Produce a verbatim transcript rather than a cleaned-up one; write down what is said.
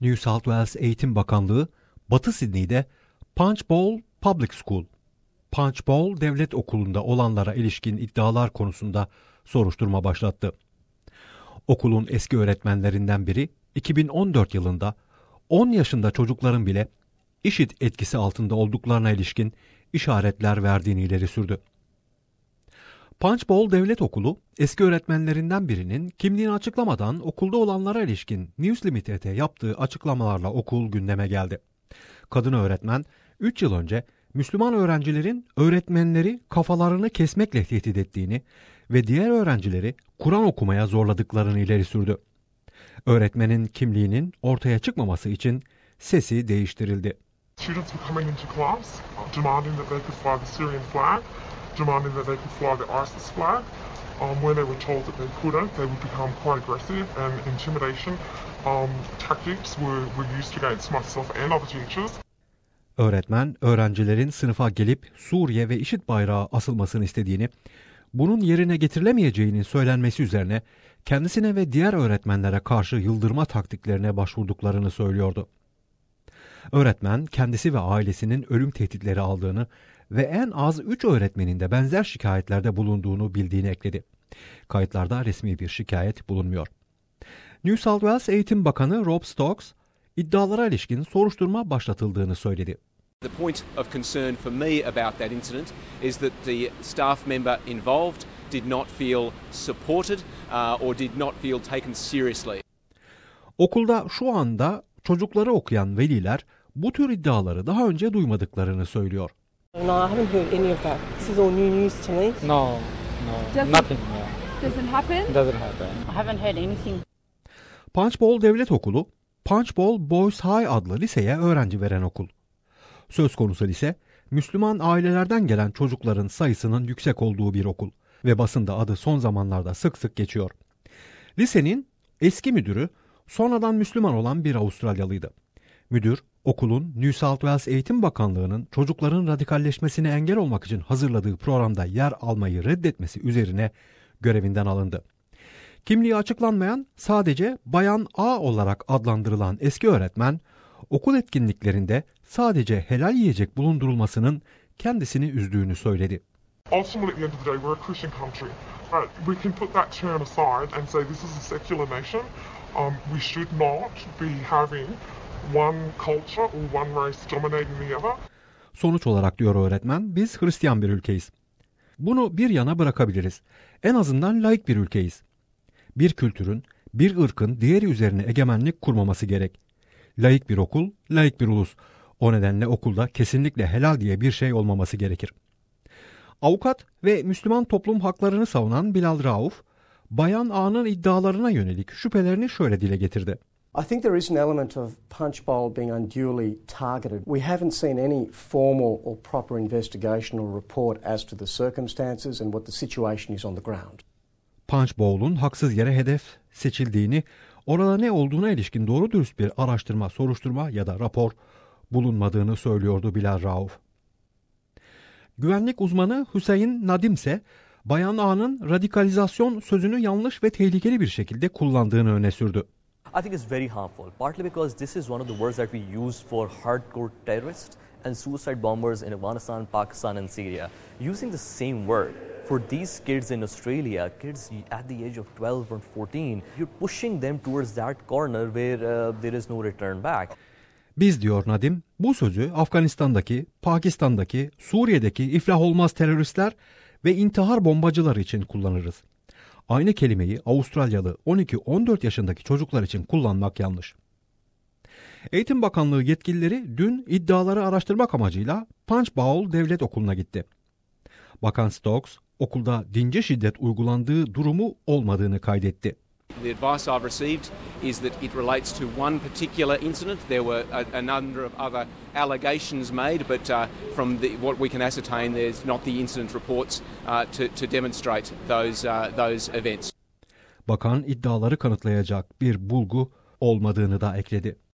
New South Wales Eğitim Bakanlığı, Batı Sydney'de Punchbowl Public School, Punchbowl Devlet Okulu'nda olanlara ilişkin iddialar konusunda soruşturma başlattı. Okulun eski öğretmenlerinden biri iki bin on dört yılında on yaşında çocukların bile IŞİD etkisi altında olduklarına ilişkin işaretler verdiğini ileri sürdü. Punchbowl Devlet Okulu, eski öğretmenlerinden birinin kimliğini açıklamadan okulda olanlara ilişkin News Limited'e yaptığı açıklamalarla okul gündeme geldi. Kadın öğretmen, üç yıl önce Müslüman öğrencilerin öğretmenleri kafalarını kesmekle tehdit ettiğini ve diğer öğrencileri Kur'an okumaya zorladıklarını ileri sürdü. Öğretmenin kimliğinin ortaya çıkmaması için sesi değiştirildi. Students were coming into class demanding that they could fly the Syrian flag, demanding that they could fly the ISIS flag. Um, when they were told that they couldn't, they would become quite aggressive, and intimidation um, tactics were, were used against myself and other teachers. Öğretmen, öğrencilerin sınıfa gelip Suriye ve IŞİD bayrağı asılmasını istediğini, bunun yerine getirilemeyeceğinin söylenmesi üzerine kendisine ve diğer öğretmenlere karşı yıldırma taktiklerine başvurduklarını söylüyordu. Öğretmen, kendisi ve ailesinin ölüm tehditleri aldığını ve en az üç öğretmenin de benzer şikayetlerde bulunduğunu bildiğini ekledi. Kayıtlarda resmi bir şikayet bulunmuyor. New South Wales Eğitim Bakanı Rob Stokes, iddialara ilişkin soruşturma başlatıldığını söyledi. The point of concern for me about that incident is that the staff member involved did not feel supported uh, or did not feel taken seriously. Okulda şu anda çocukları okuyan veliler bu tür iddiaları daha önce duymadıklarını söylüyor. No, I haven't heard any of that. This is all new news to me. No, no, Doesn't, nothing. Yeah. Doesn't happen? Doesn't happen. I haven't heard anything. Punchbowl Devlet Okulu, Punchbowl Boys High adlı liseye öğrenci veren okul. Söz konusu lise, Müslüman ailelerden gelen çocukların sayısının yüksek olduğu bir okul ve basında adı son zamanlarda sık sık geçiyor. Lisenin eski müdürü sonradan Müslüman olan bir Avustralyalıydı. Müdür, okulun New South Wales Eğitim Bakanlığı'nın çocukların radikalleşmesine engel olmak için hazırladığı programda yer almayı reddetmesi üzerine görevinden alındı. Kimliği açıklanmayan, sadece Bayan A olarak adlandırılan eski öğretmen, okul etkinliklerinde sadece helal yiyecek bulundurulmasının kendisini üzdüğünü söyledi. Ultimately, at the end of the day, we're a Christian country. Right? We can put that term aside and say this is a secular nation. Um, we should not be having one culture or one race dominating the other. Sonuç olarak diyor öğretmen, biz Hristiyan bir ülkeyiz. Bunu bir yana bırakabiliriz. En azından laik bir ülkeyiz. Bir kültürün, bir ırkın diğeri üzerine egemenlik kurmaması gerek. Laik bir okul, laik bir ulus. O nedenle okulda kesinlikle helal diye bir şey olmaması gerekir. Avukat ve Müslüman toplum haklarını savunan Bilal Rauf, Bayan A'nın iddialarına yönelik şüphelerini şöyle dile getirdi. I think there is an element of Punchbowl being unduly targeted. We haven't seen any formal or proper investigation or report as to the circumstances and what the situation is on the ground. Punchbowl'un haksız yere hedef seçildiğini, orada ne olduğuna ilişkin doğru dürüst bir araştırma, soruşturma ya da rapor bulunmadığını söylüyordu Bilal Rauf. Güvenlik uzmanı Hüseyin Nadim ise Bayan A'nın radikalizasyon sözünü yanlış ve tehlikeli bir şekilde kullandığını öne sürdü. I think it's very harmful, partly because this is one of the words that we use for hardcore terrorists and suicide bombers in Afghanistan, Pakistan and Syria. Using the same word for these kids in Australia, kids at the age of twelve or fourteen, you're pushing them towards that corner where uh, there is no return back. Biz, diyor Nadim, bu sözü Afganistan'daki, Pakistan'daki, Suriye'deki iflah olmaz teröristler ve intihar bombacıları için kullanırız. Aynı kelimeyi Avustralyalı on iki on dört yaşındaki çocuklar için kullanmak yanlış. Eğitim Bakanlığı yetkilileri dün iddiaları araştırmak amacıyla Punchbowl Devlet Okulu'na gitti. Bakan Stokes, okulda dince şiddet uygulandığı durumu olmadığını kaydetti. The advice I've received is that it relates to one particular incident. There were a, a number of other allegations made, but uh, from the, what we can ascertain, there's not the incident reports uh, to, to demonstrate those uh, those events. Bakan iddiaları kanıtlayacak bir bulgu olmadığını da ekledi.